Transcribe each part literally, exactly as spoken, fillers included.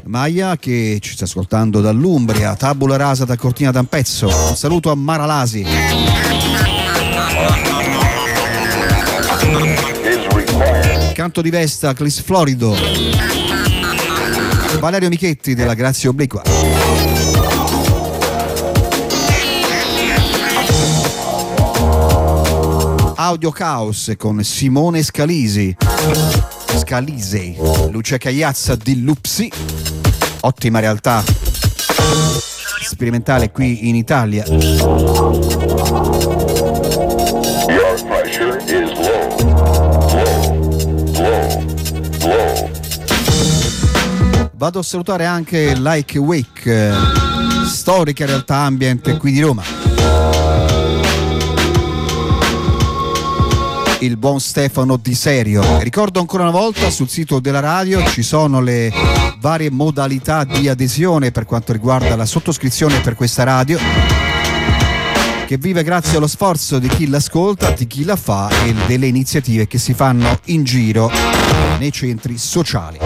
Maia che ci sta ascoltando dall'Umbria, tabula rasa da Cortina d'Ampezzo. Un saluto a Maralasi. Canto di Vesta, Clis Florido. Valerio Michetti della Grazia Obliqua. Audio Caos con Simone Scalisi. Scalise. Lucia Cagliazza di Lupsi. Ottima realtà sperimentale qui in Italia. Your pressure is low, low, low, low. Vado a salutare anche Like Wake, storica realtà ambient qui di Roma. Il buon Stefano Di Serio. Ricordo ancora una volta, sul sito della radio ci sono le varie modalità di adesione per quanto riguarda la sottoscrizione per questa radio, che vive grazie allo sforzo di chi l'ascolta, di chi la fa e delle iniziative che si fanno in giro nei centri sociali.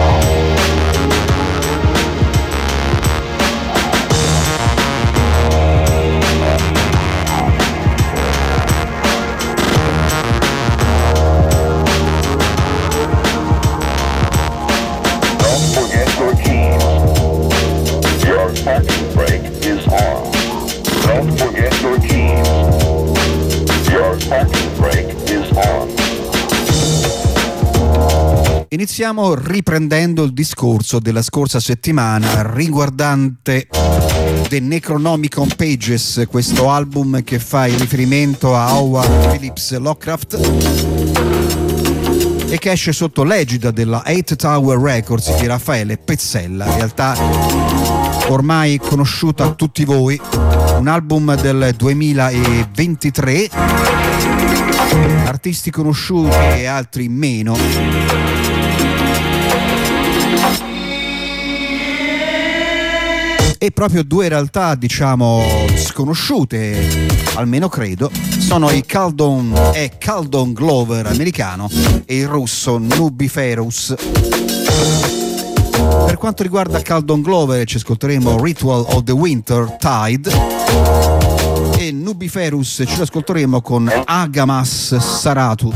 Iniziamo riprendendo il discorso della scorsa settimana riguardante The Necronomicon Pages, questo album che fa il riferimento a Howard Phillips Lovecraft e che esce sotto l'egida della Eight Tower Records di Raffaele Pezzella, in realtà ormai conosciuta a tutti voi, un album del duemilaventitré, artisti conosciuti e altri meno. E proprio due realtà, diciamo, sconosciute, almeno credo, sono i Caldon e Caldon Glover americano e il russo Nubiferus. Per quanto riguarda Caldon Glover ci ascolteremo Ritual of the Winter Tide e Nubiferus ci ascolteremo con Agamas Saratu.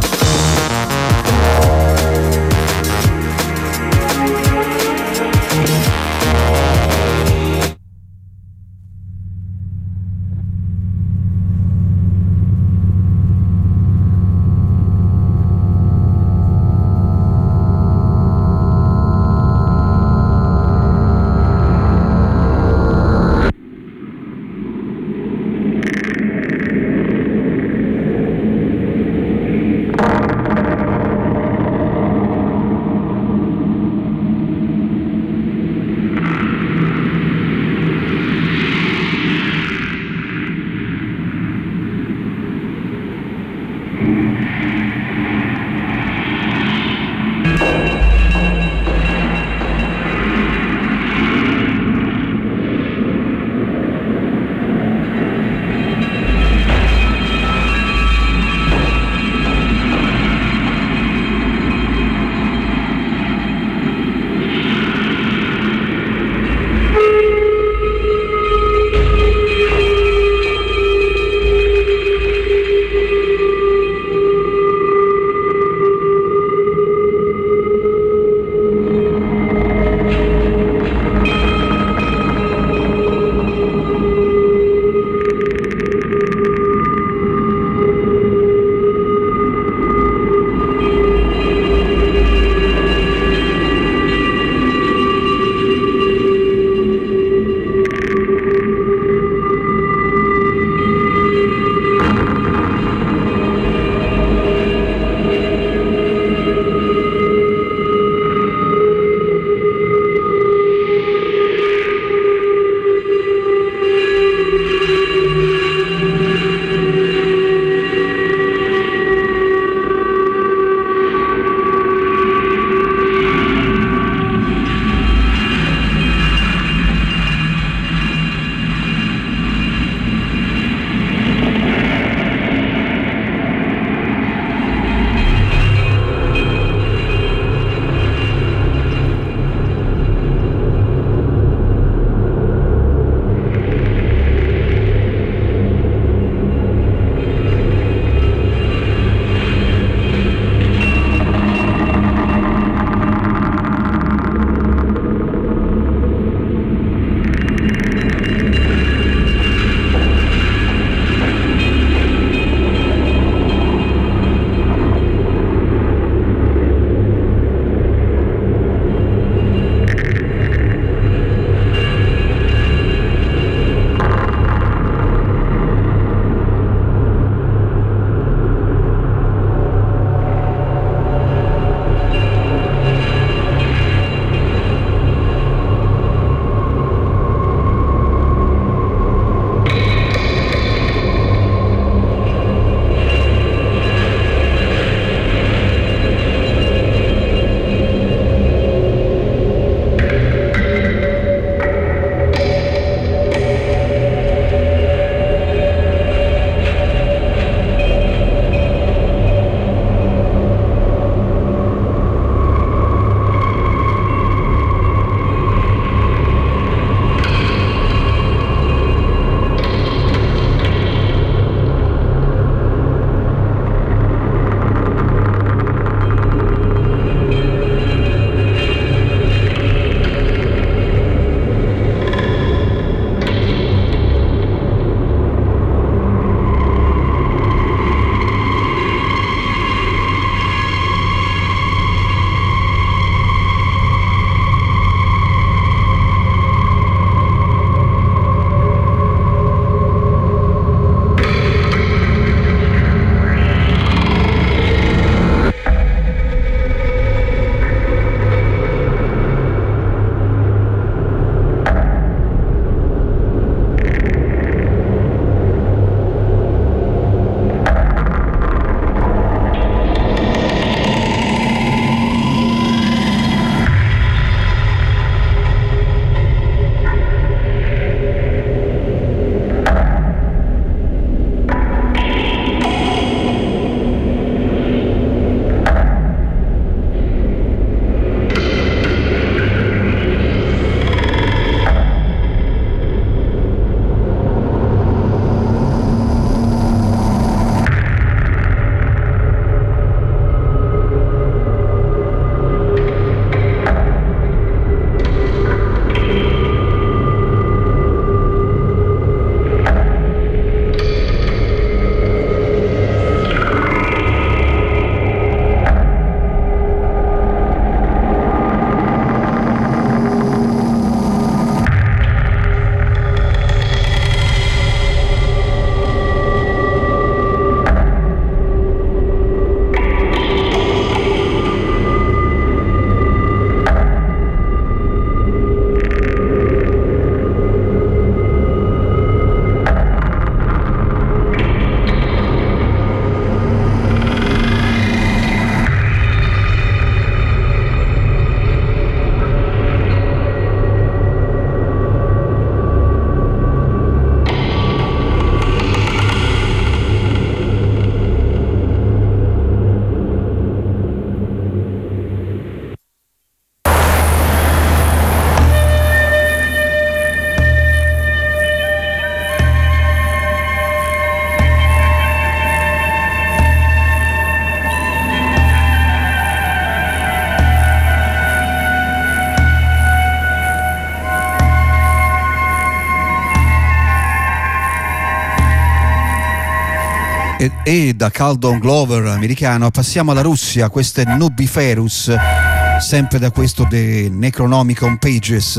Bye. E, e da Caldon Glover americano passiamo alla Russia, questo è Nubiferus, sempre da questo The Necronomicon Pages.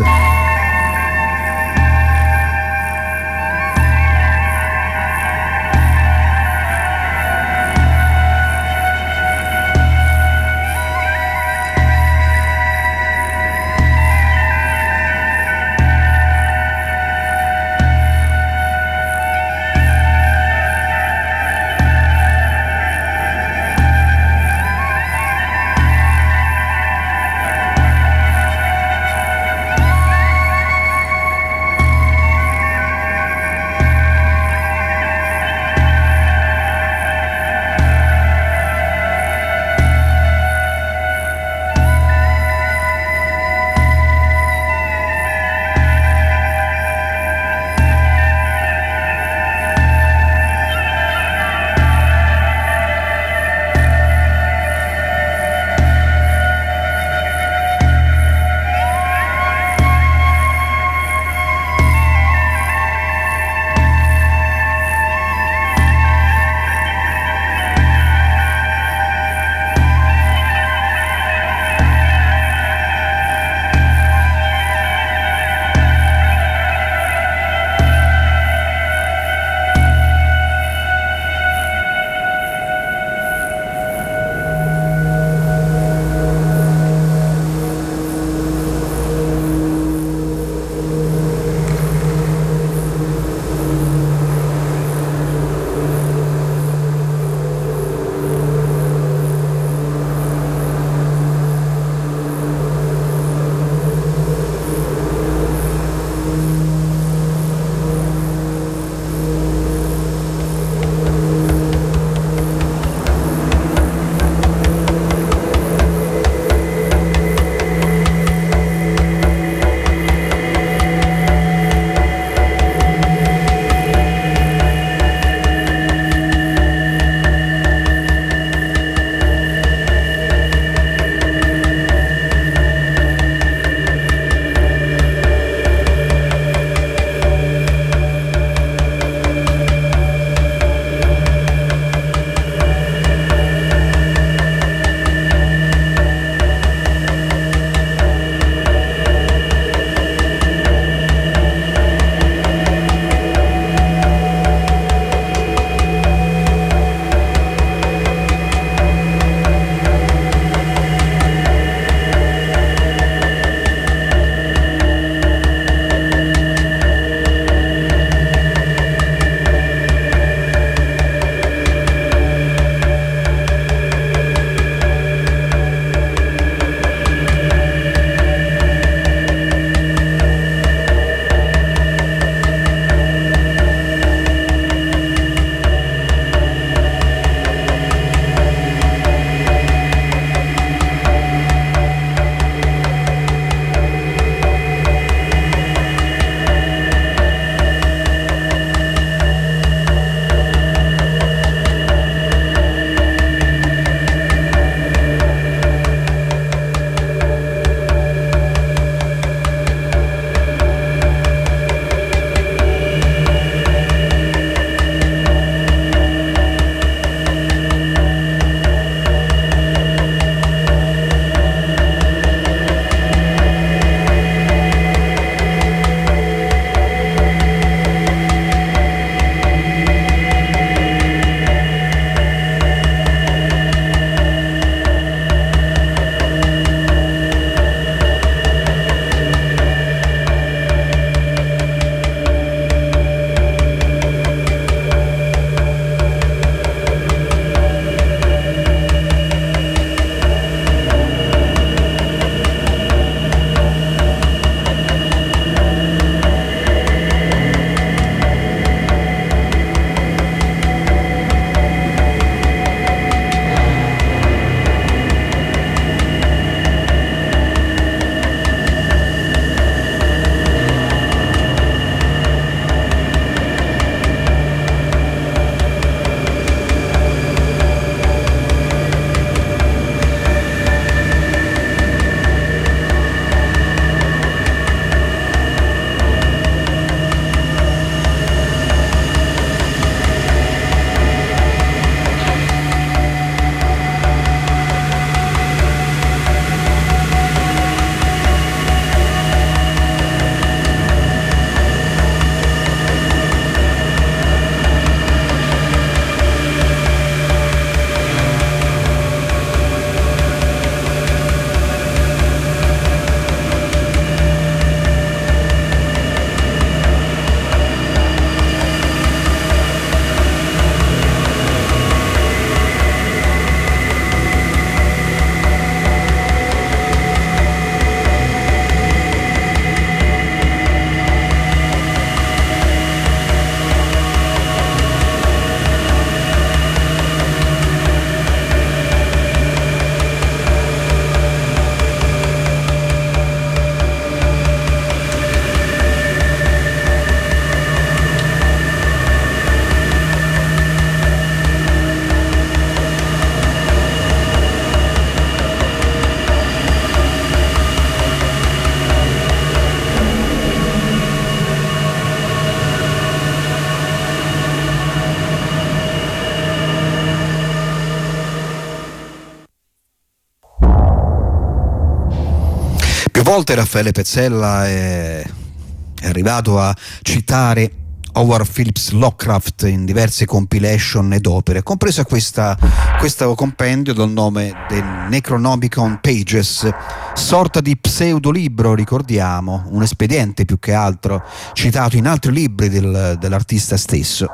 volte Raffaele Pezzella è, è arrivato a citare Howard Phillips Lovecraft in diverse compilation ed opere, compresa questa, questo compendio dal nome The Necronomicon Pages, sorta di pseudolibro, ricordiamo, un espediente più che altro citato in altri libri del, dell'artista stesso.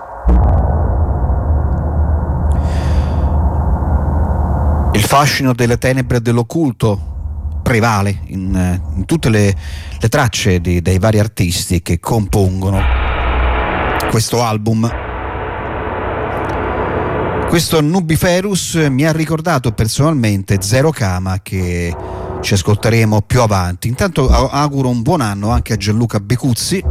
Il fascino delle tenebre dell'occulto prevale in, in tutte le, le tracce di, dei vari artisti che compongono questo album. Questo Nubiferus mi ha ricordato personalmente Zero Kama, che ci ascolteremo più avanti. Intanto auguro un buon anno anche a Gianluca Becuzzi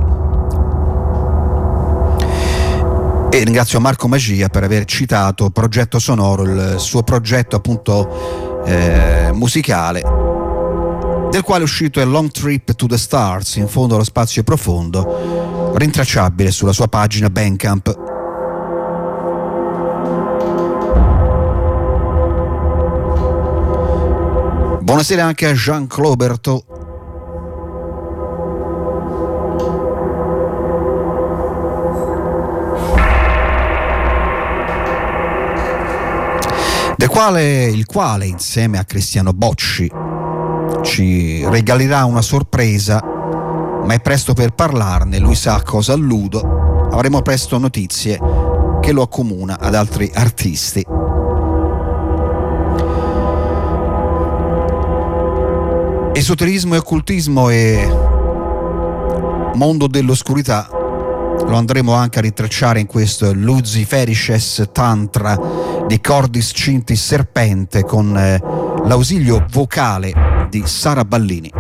e ringrazio Marco Magia per aver citato Progetto Sonoro, il suo progetto appunto eh, musicale, del quale è uscito A Long Trip to the Stars, in fondo allo spazio profondo, rintracciabile sulla sua pagina Bandcamp. Buonasera anche a Jean-Claude Berthaud. Del quale, il quale insieme a Cristiano Bocci ci regalerà una sorpresa, ma è presto per parlarne, lui sa a cosa alludo. Avremo presto notizie che lo accomuna ad altri artisti. Esoterismo e occultismo e mondo dell'oscurità lo andremo anche a ritracciare in questo Luciferices Tantra di Cordis Cintis Serpente, con eh, l'ausilio vocale di Sara Ballini.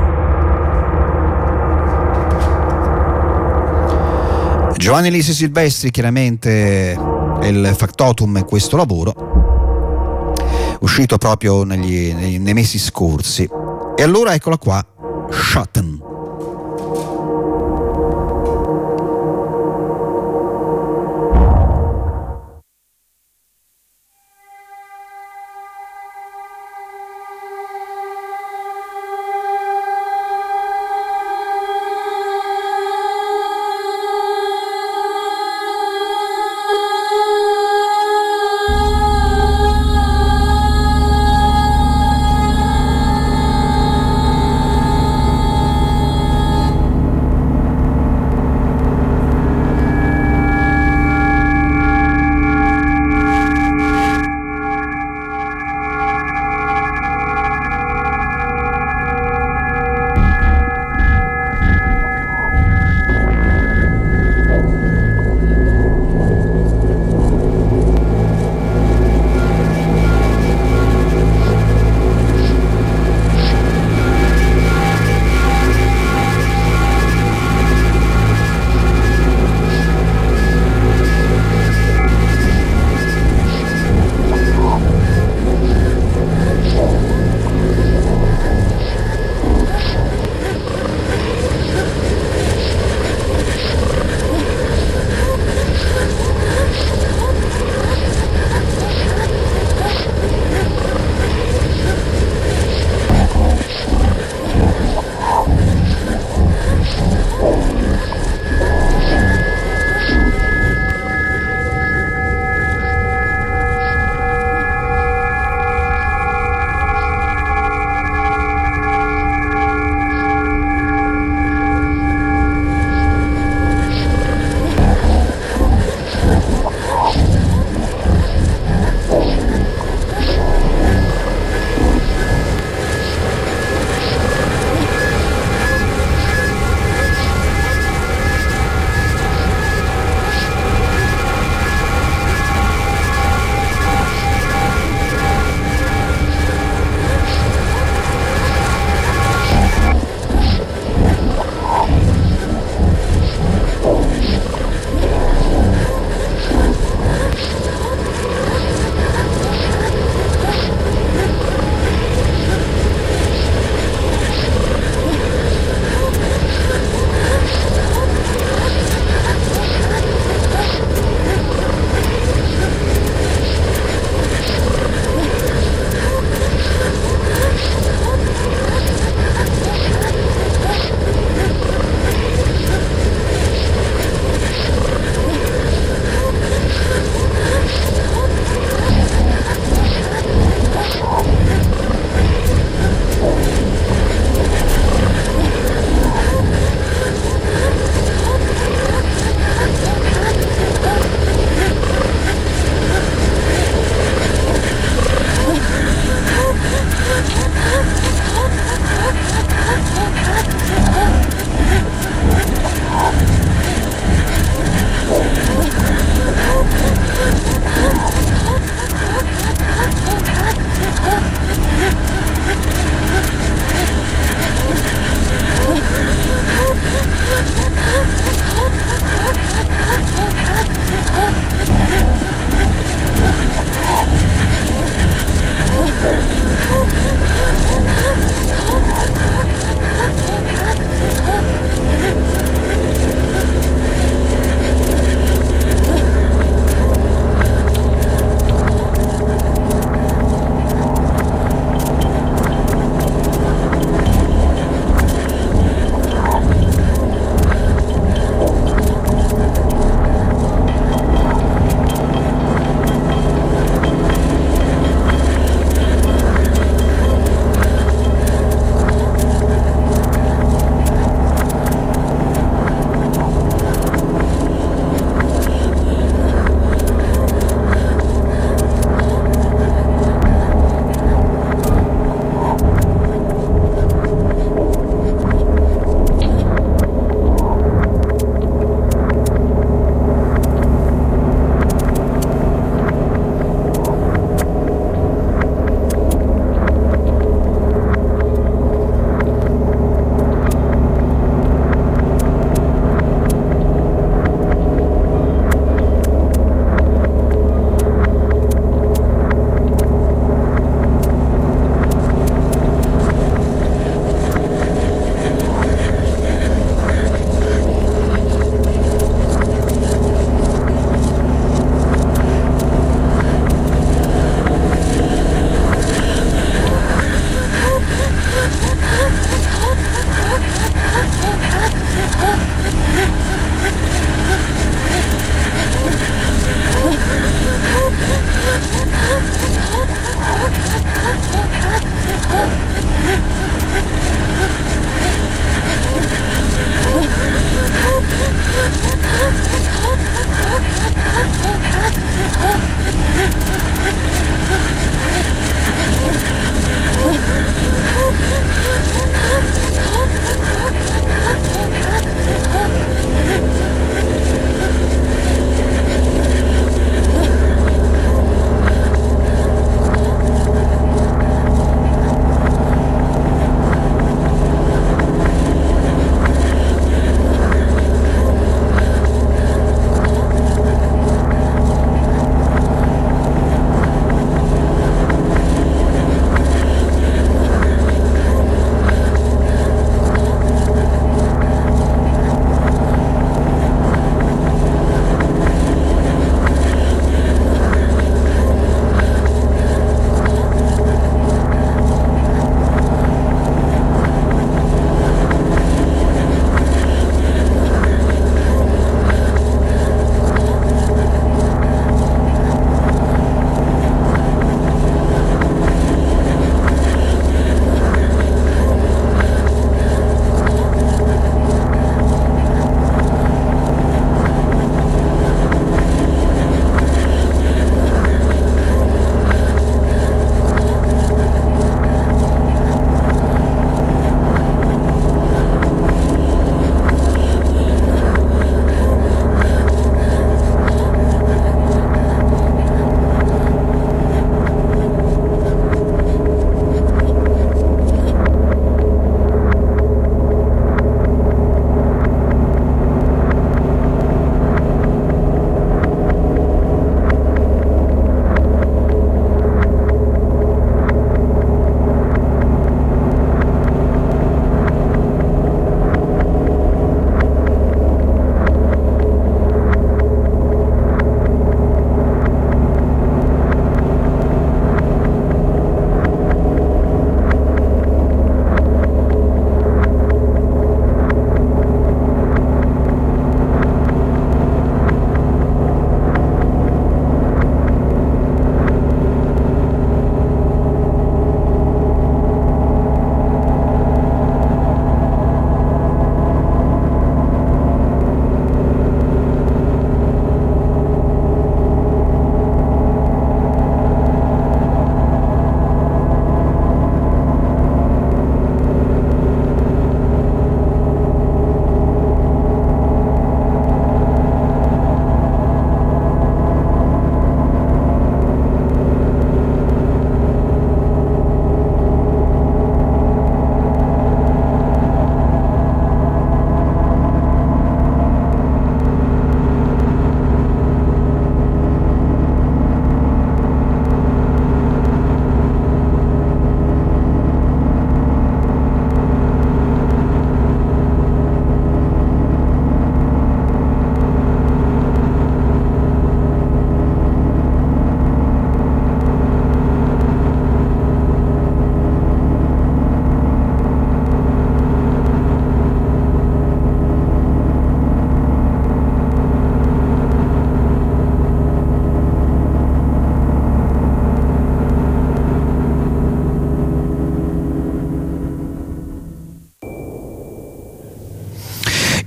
Giovanni Elise Silvestri chiaramente è il factotum in questo lavoro, uscito proprio negli, nei, nei mesi scorsi. E allora eccola qua, Schatten.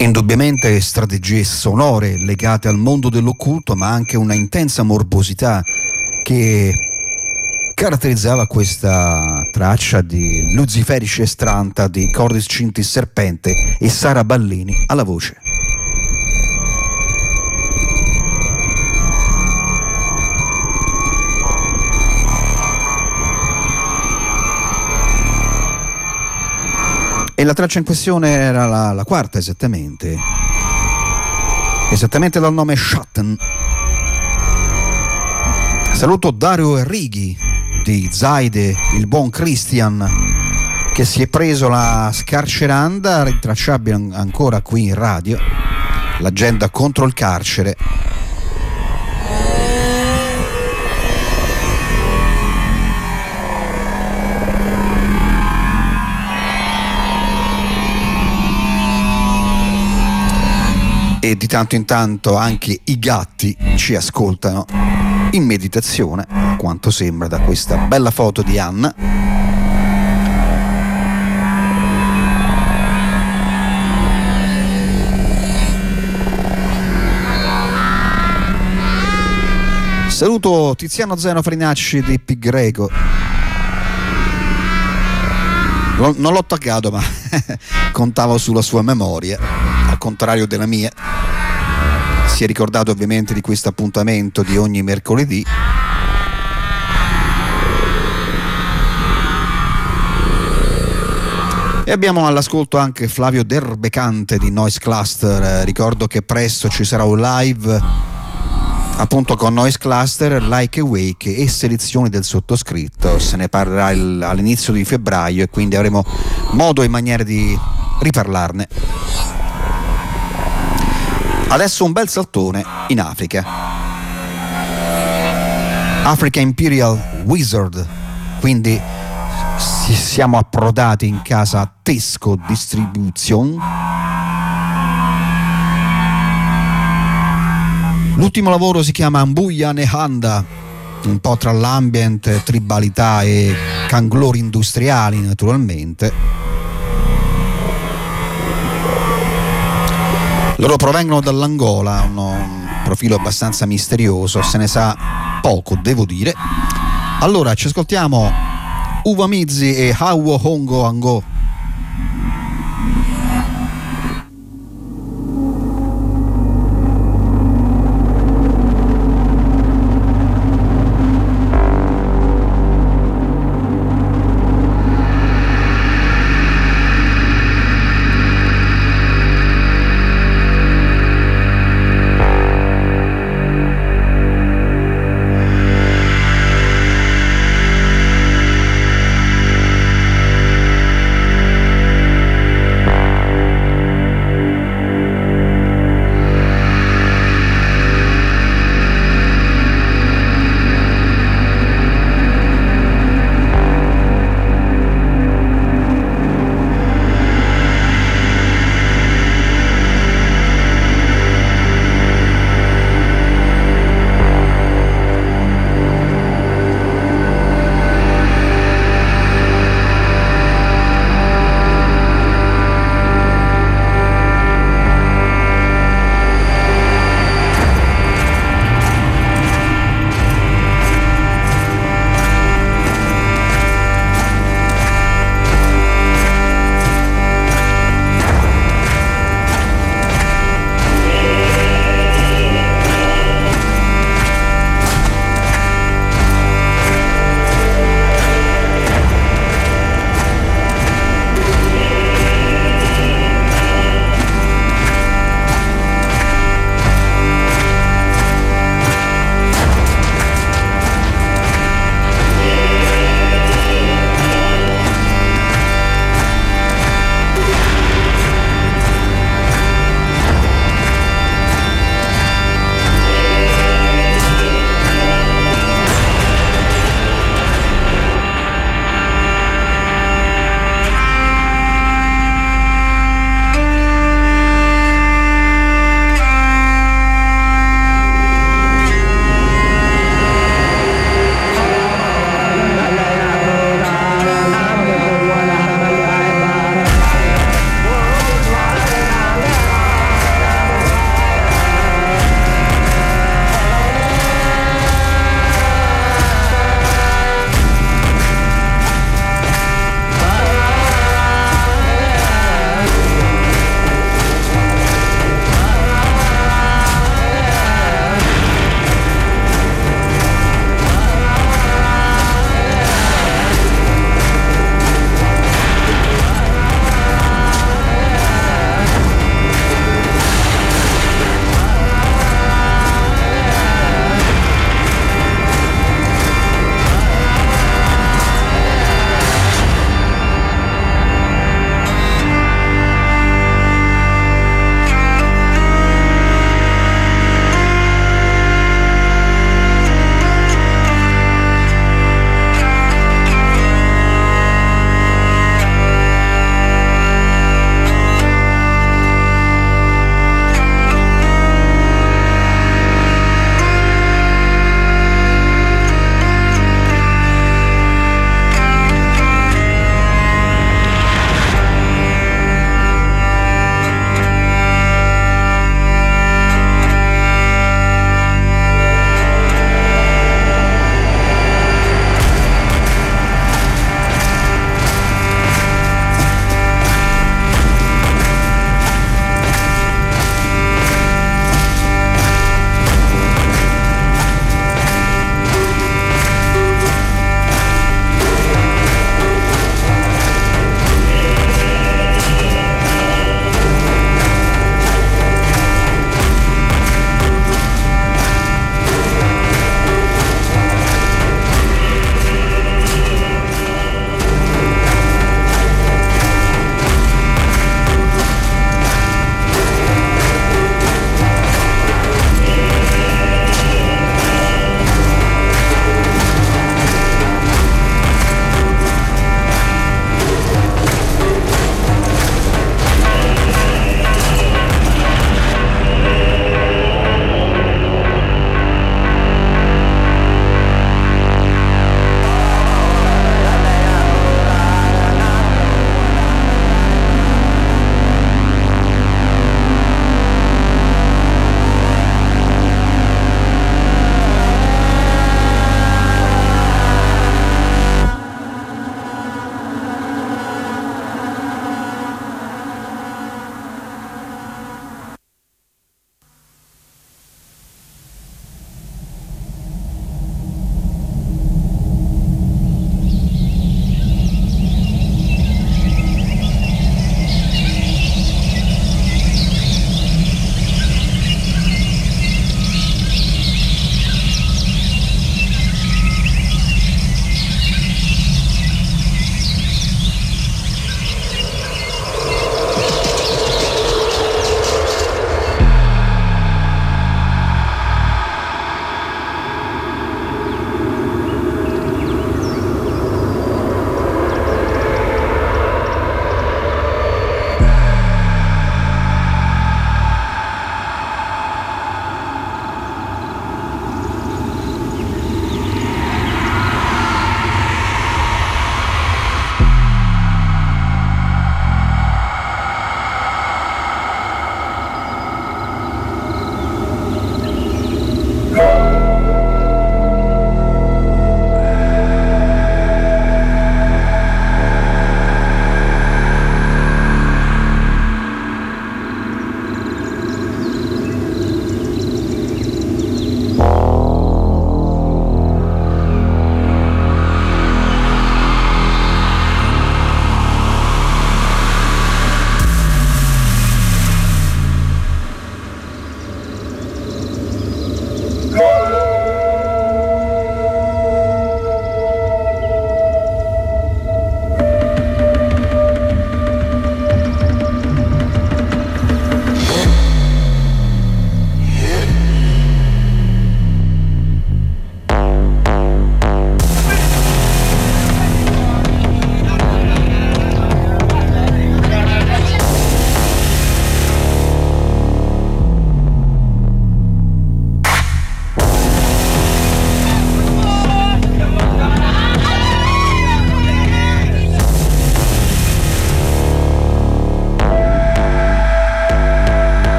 Indubbiamente strategie sonore legate al mondo dell'occulto, ma anche una intensa morbosità che caratterizzava questa traccia di Luciferice Estranta di Cordis Cintis Serpente e Sara Ballini alla voce. E la traccia in questione era la, la quarta esattamente, esattamente dal nome Schatten. Saluto Dario Enrighi di Zaide, il buon Christian, che si è preso la scarceranda, rintracciabile ancora qui in radio, l'agenda contro il carcere. E di tanto in tanto anche i gatti ci ascoltano in meditazione, quanto sembra da questa bella foto di Anna. Saluto Tiziano Zeno Farinacci di Pi Greco. Non l'ho taggato, ma contavo sulla sua memoria, al contrario della mia. Si è ricordato ovviamente di questo appuntamento di ogni mercoledì. E abbiamo all'ascolto anche Flavio Derbecante di Noise Cluster. Ricordo che presto ci sarà un live appunto con Noise Cluster, Like Awake e selezioni del sottoscritto. Se ne parlerà il, all'inizio di febbraio, e quindi avremo modo e maniera di riparlarne. Adesso un bel saltone in Africa. Africa Imperial Wizard, quindi siamo approdati in casa Tesco Distribution. L'ultimo lavoro si chiama Mbuya Nehanda, un po' tra l'ambient, tribalità e canglori industriali naturalmente. Loro provengono dall'Angola, hanno un profilo abbastanza misterioso, se ne sa poco, devo dire. Allora ci ascoltiamo Uvamizi e Hawo Hongo Ango.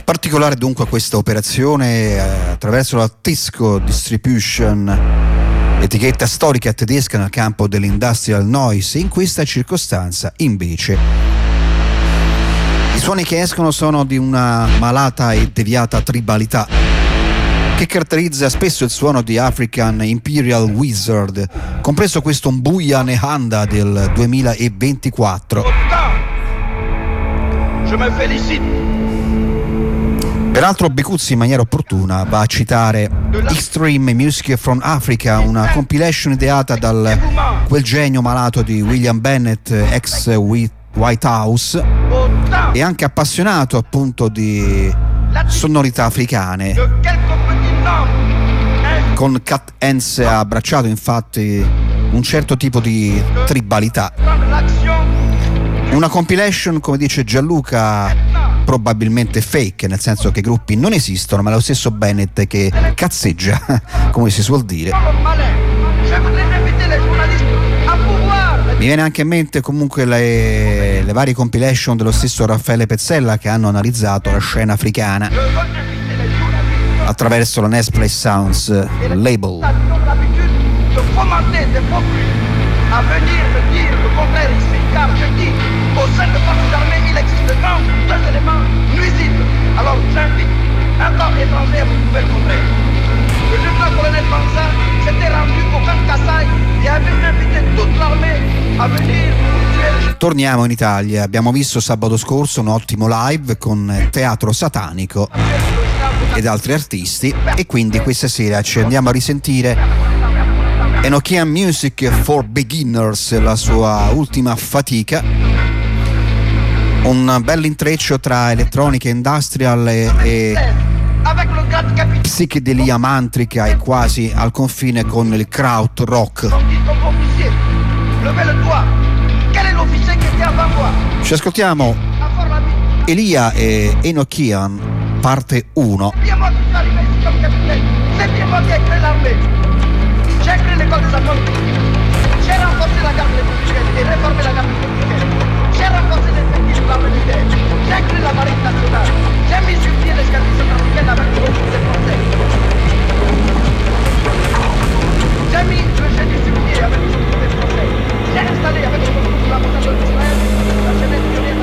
Particolare dunque questa operazione eh, attraverso la Tisco Distribution, etichetta storica tedesca nel campo dell'industrial noise. In questa circostanza invece i suoni che escono sono di una malata e deviata tribalità che caratterizza spesso il suono di African Imperial Wizard, compreso questo Mbuya Nehanda del duemilaventiquattro. Je me félicite. Peraltro Becuzzi in maniera opportuna va a citare Extreme Music from Africa, una compilation ideata dal quel genio malato di William Bennett, ex White House, e anche appassionato appunto di sonorità africane. Con Cat Hans ha abbracciato infatti un certo tipo di tribalità. Una compilation, come dice Gianluca, probabilmente fake, nel senso che i gruppi non esistono, ma è lo stesso Bennett che cazzeggia, come si suol dire. Mi viene anche in mente comunque le, le varie compilation dello stesso Raffaele Pezzella che hanno analizzato la scena africana attraverso la Nesplay Sounds label. À venir me dire le contraire ici, car je dis, au sein de forces armées, il existe de grands deux éléments nuisibles. Alors j'invite un corps étranger à vous prouver le contraire. Le lieutenant-colonel Banza s'était rendu au camp Kassai et avait invité toute l'armée a venire tuer. Torniamo in Italia. Abbiamo visto sabato scorso un ottimo live con Teatro Satanico ed altri artisti, e quindi questa sera ci andiamo a risentire Enochian Music for Beginners, la sua ultima fatica, un bel intreccio tra elettronica industrial e, e psichedelia mantrica e quasi al confine con il kraut rock. Ci ascoltiamo Elia e Enochian parte uno. J'ai créé l'école des accords politiques. J'ai renforcé la garde républicaine et réformé la garde républicaine. J'ai renforcé l'effectif de l'armée militaire. J'ai créé la marine nationale. J'ai mis sur pied l'escadrille africaine avec le retour des Français. J'ai mis le génie sur pied avec le retour des Français. J'ai installé avec le retour de l'ambassadeur d'Israël la jeunesse pionnière.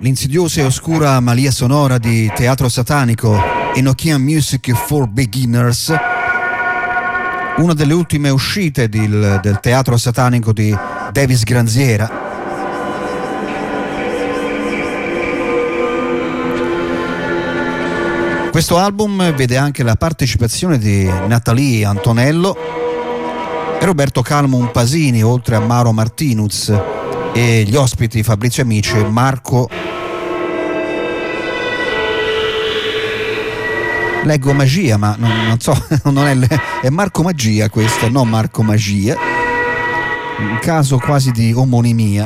L'insidiosa e oscura malia sonora di Teatro Satanico, Enochian Music for Beginners, una delle ultime uscite del, del Teatro Satanico di Davis Granziera. Questo album vede anche la partecipazione di Natalie Antonello e Roberto Calmo Pasini, oltre a Mauro Martinuz, e gli ospiti Fabrizio Amici e Marco, leggo Magia, ma non, non so, non è, è Marco Magia questo, non Marco Magia, un caso quasi di omonimia.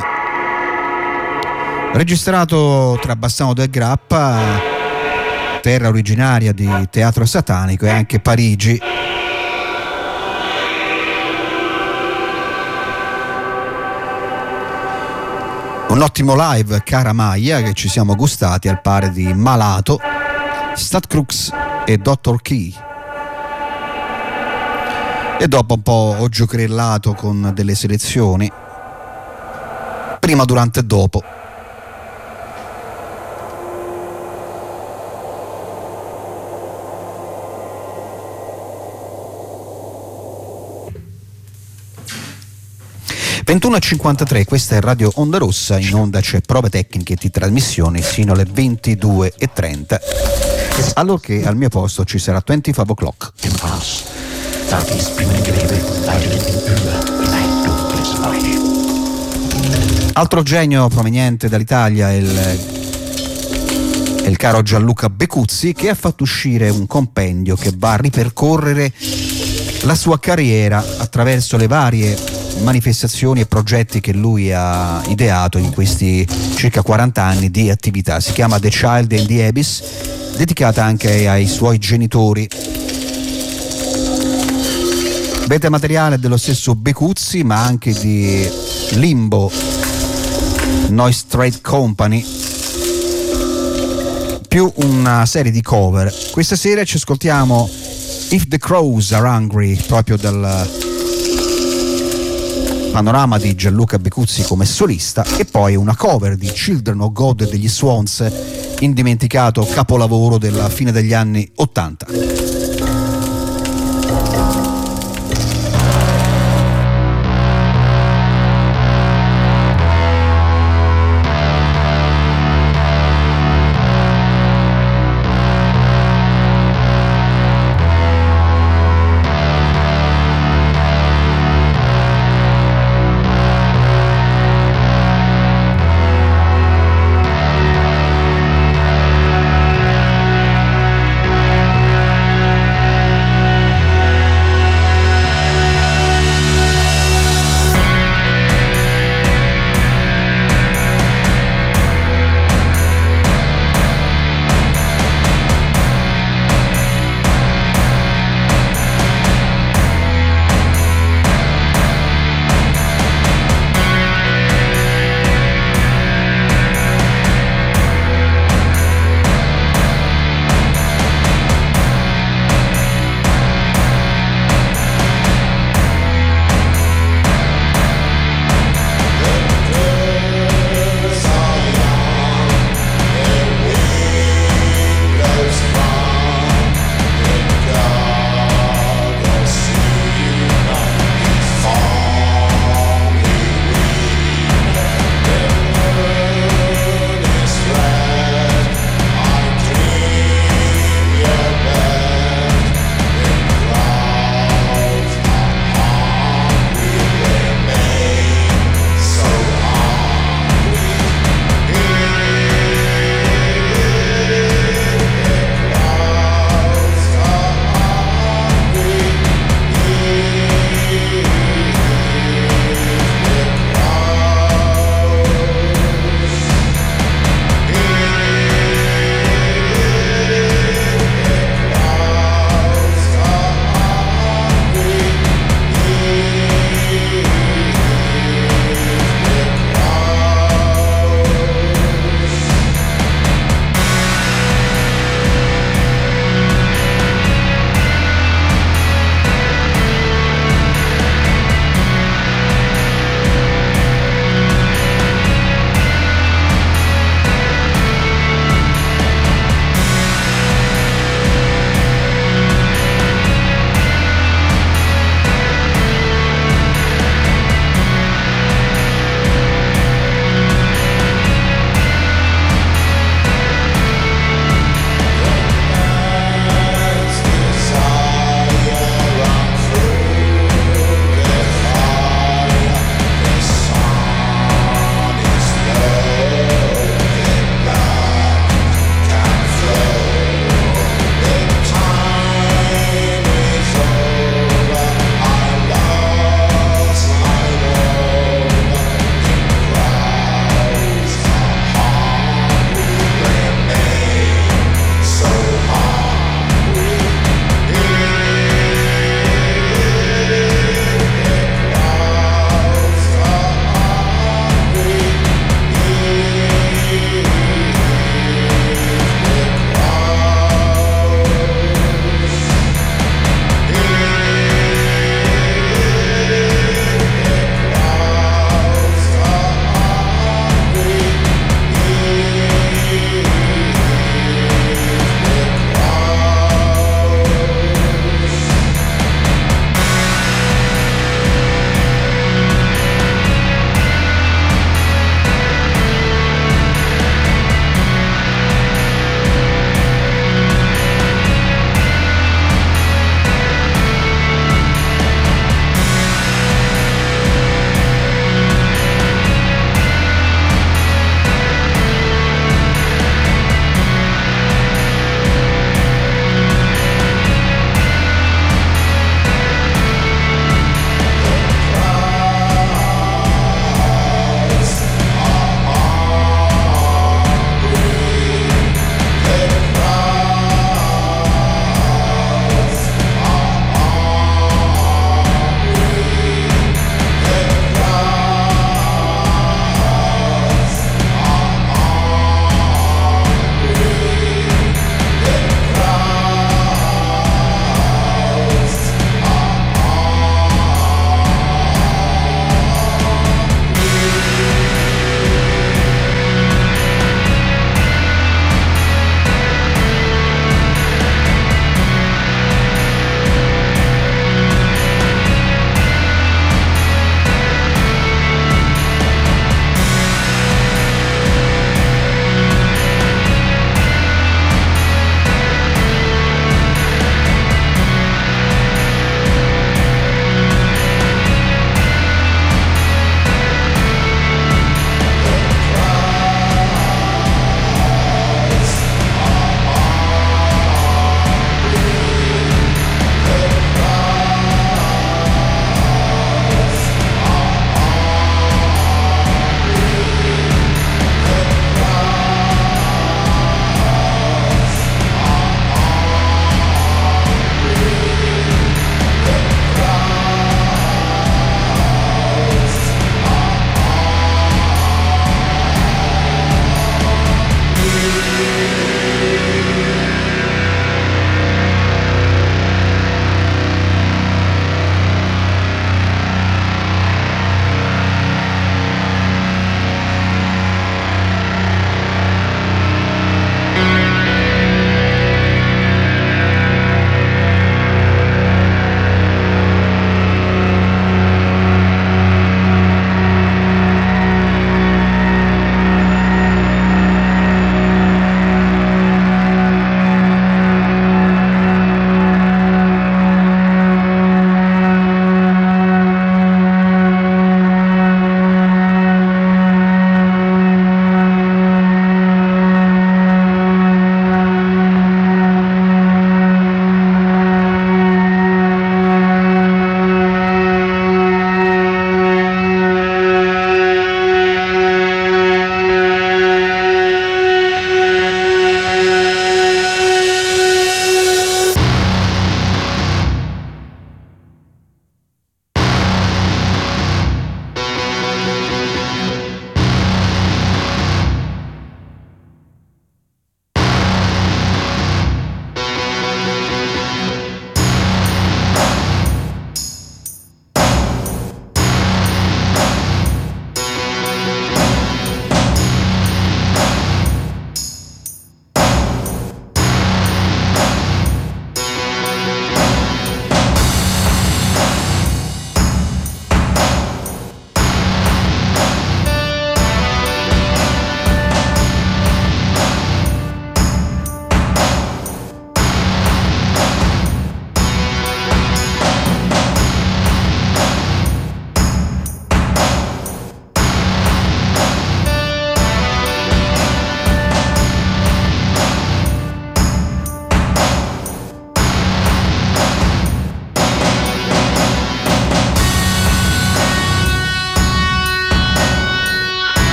Registrato tra Bassano del Grappa, terra originaria di Teatro Satanico, e anche Parigi. Un ottimo live, cara Maia, che ci siamo gustati al pari di Malato, Statkrux e Doctor Key. E dopo un po' ho giocherellato con delle selezioni, prima, durante e dopo. ventuno e cinquantatré, questa è Radio Onda Rossa, in onda c'è prove tecniche di trasmissione sino alle ventidue e trenta, allorché al mio posto ci sarà venticinque o'clock. Altro genio proveniente dall'Italia è il, è il caro Gianluca Becuzzi, che ha fatto uscire un compendio che va a ripercorrere la sua carriera attraverso le varie manifestazioni e progetti che lui ha ideato in questi circa quaranta anni di attività. Si chiama The Child in the Abyss, dedicata anche ai suoi genitori. Avete materiale dello stesso Becuzzi, ma anche di Limbo, Noise Trade Company, più una serie di cover. Questa sera ci ascoltiamo If the Crows Are Hungry, proprio dal panorama di Gianluca Becuzzi come solista, e poi una cover di Children of God degli Swans, indimenticato capolavoro della fine degli anni ottanta.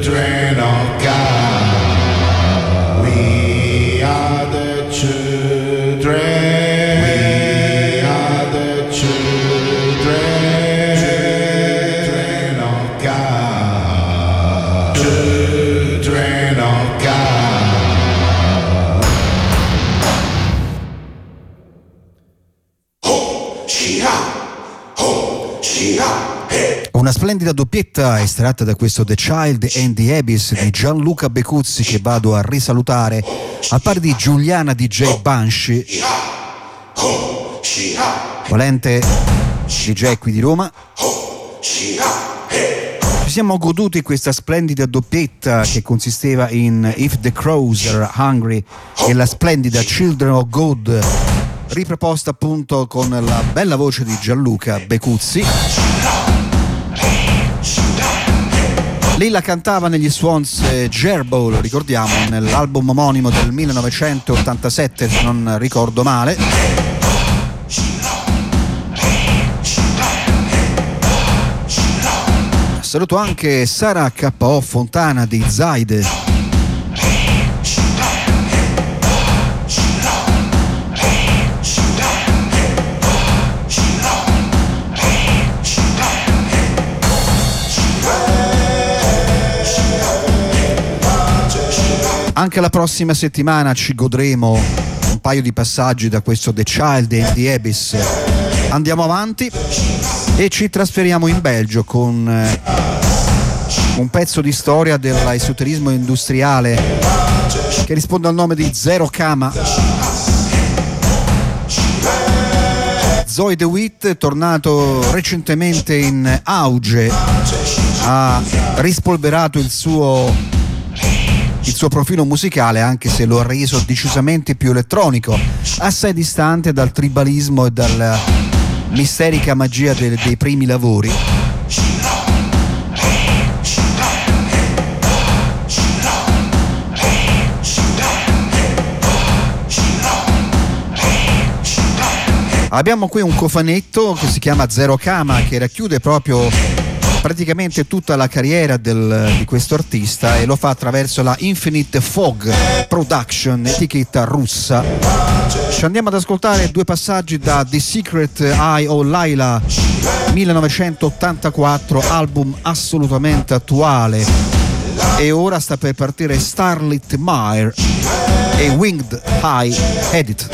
children of God. We are the children. We are the children. Children of God. Children of God. Ho, Shia. Ho, Shia. Una splendida doppietta estratta da questo The Child and the Abyss di Gianluca Becuzzi, che vado a risalutare, al pari di Giuliana D J Banshee, volente D J qui di Roma. Ci siamo goduti questa splendida doppietta che consisteva in If the Crows Are Hungry e la splendida Children of God, riproposta appunto con la bella voce di Gianluca Becuzzi. Lei la cantava negli Swans Gerbo, lo ricordiamo, nell'album omonimo del millenovecentottantasette, se non ricordo male. Saluto anche Sara K O Fontana di Zaide. Anche la prossima settimana ci godremo un paio di passaggi da questo The Child and the Abyss. Andiamo avanti e ci trasferiamo in Belgio con un pezzo di storia dell'esoterismo industriale che risponde al nome di Zero Kama. Zoe DeWitt, tornato recentemente in auge, ha rispolverato il suo il suo profilo musicale, anche se lo ha reso decisamente più elettronico, assai distante dal tribalismo e dalla misterica magia dei, dei primi lavori. Abbiamo qui un cofanetto che si chiama Zero Kama, che racchiude proprio praticamente tutta la carriera del, di questo artista, e lo fa attraverso la Infinite Fog Production, etichetta russa. Ci andiamo ad ascoltare due passaggi da The Secret Eye of Laila millenovecentottantaquattro, album assolutamente attuale, e ora sta per partire Starlit Mire e Winged High Edit.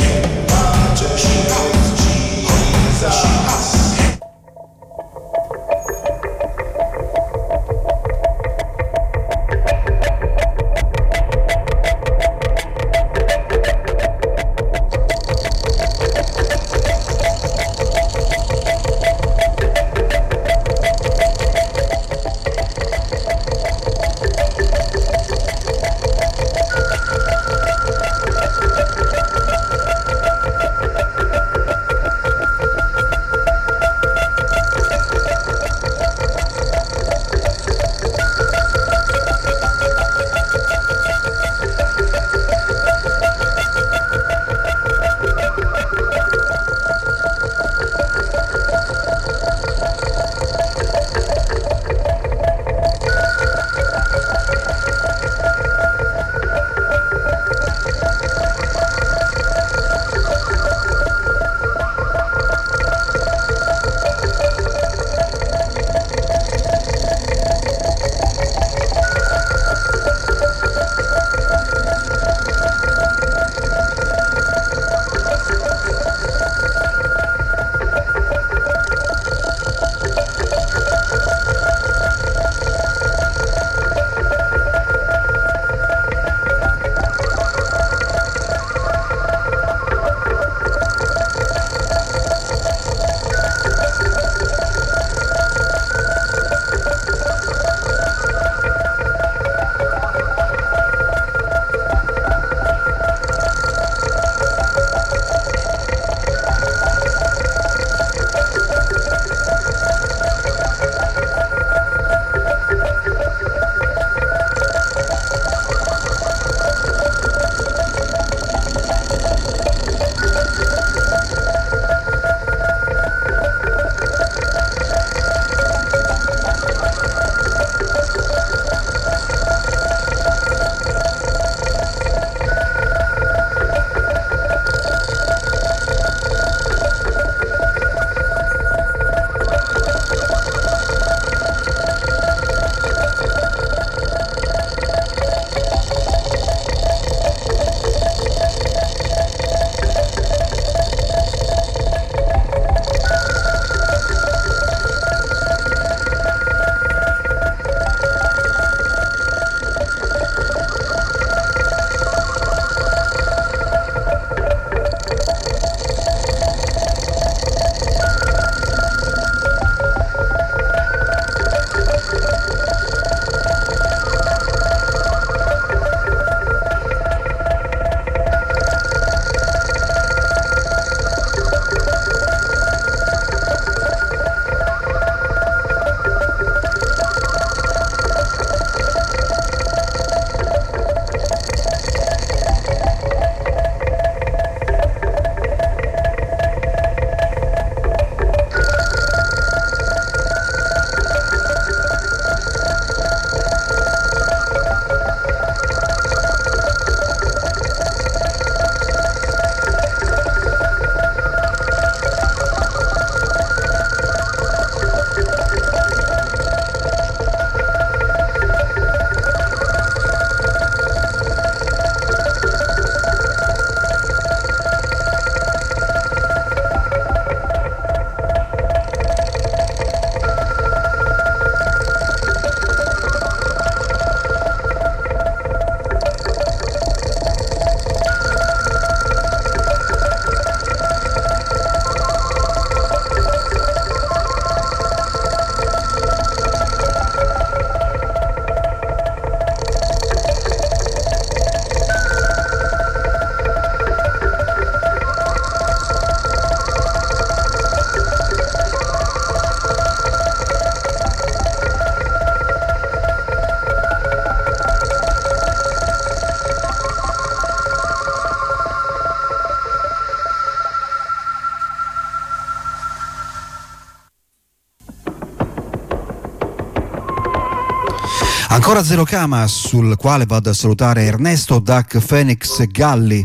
Ancora Zero Cama, sul quale vado a salutare Ernesto Duck Phoenix Galli.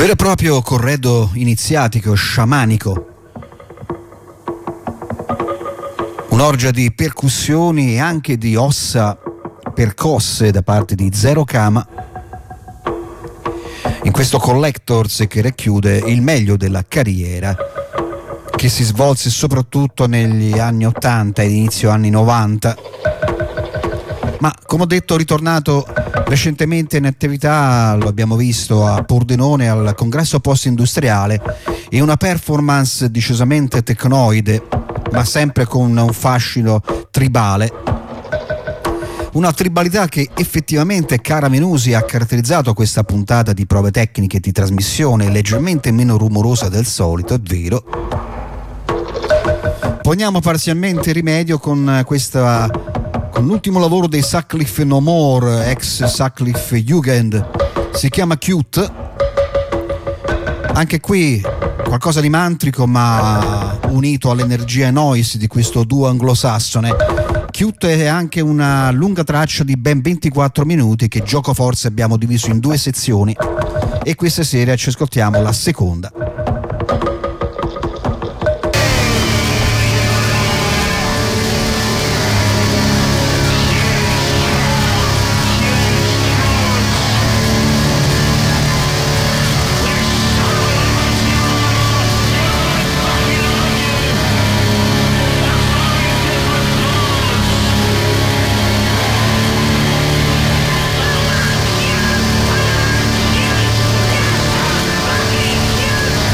vero e proprio corredo iniziatico, sciamanico, un'orgia di percussioni e anche di ossa percosse da parte di Zero Kama in questo Collectors che racchiude il meglio della carriera, che si svolse soprattutto negli anni ottanta ed inizio anni novanta, ma come ho detto ritornato recentemente in attività, lo abbiamo visto a Pordenone al congresso post-industriale, in una performance decisamente tecnoide ma sempre con un fascino tribale, una tribalità che effettivamente Cara Menusi ha caratterizzato questa puntata di prove tecniche di trasmissione, leggermente meno rumorosa del solito, è vero. Poniamo parzialmente rimedio con questa con l'ultimo lavoro dei Sutcliffe No More, ex Sutcliffe Jugend, si chiama Cute. Anche qui qualcosa di mantrico ma unito all'energia noise di questo duo anglosassone. Cute è anche una lunga traccia di ben ventiquattro minuti che gioco forza abbiamo diviso in due sezioni e questa sera ci ascoltiamo la seconda. Yeah.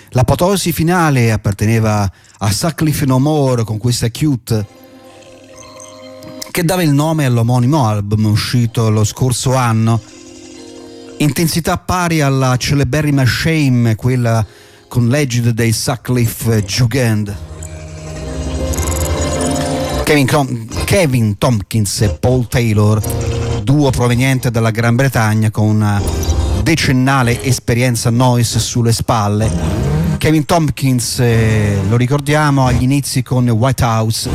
L'apoteosi finale apparteneva a Sutcliffe No More con questa Cute, che dava il nome all'omonimo album uscito lo scorso anno. Intensità pari alla celeberrima Shame, quella con l'egida dei Sutcliffe Jugend. Kevin, Com- Kevin Tompkins e Paul Taylor, duo proveniente dalla Gran Bretagna con una decennale esperienza noise sulle spalle. Kevin Tompkins, eh, lo ricordiamo, agli inizi con White House.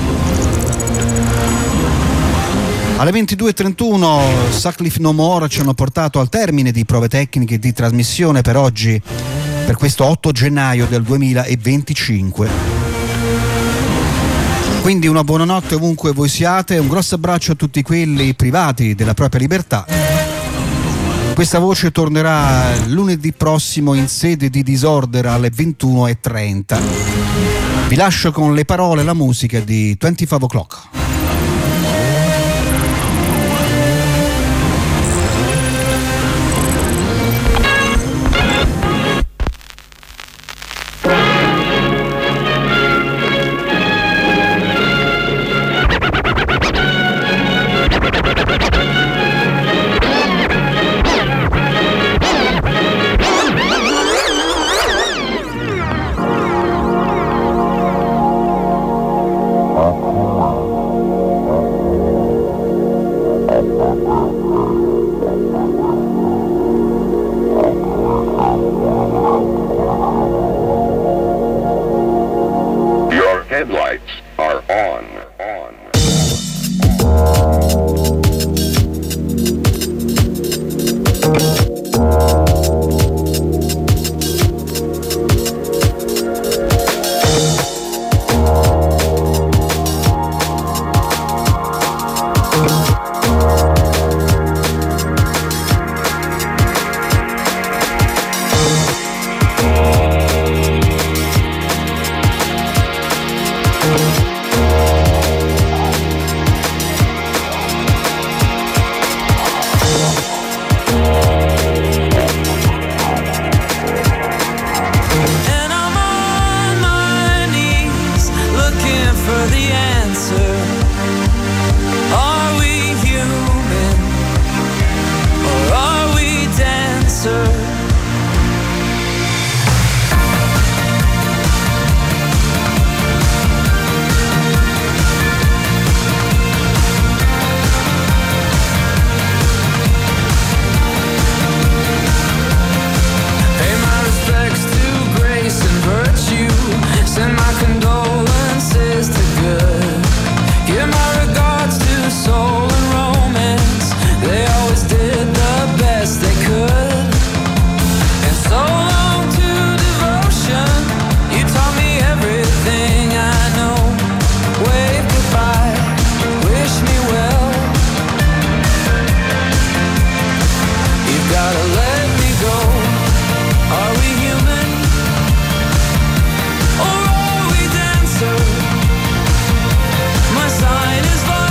Alle ventidue e trentuno Sutcliffe No More ci hanno portato al termine di prove tecniche di trasmissione per oggi, per questo otto gennaio del duemilaventicinque. Quindi una buonanotte ovunque voi siate, un grosso abbraccio a tutti quelli privati della propria libertà. Questa voce tornerà lunedì prossimo in sede di Disorder alle ventuno e trenta. Vi lascio con le parole e la musica di venticinque O'Clock. Headlights are on. on.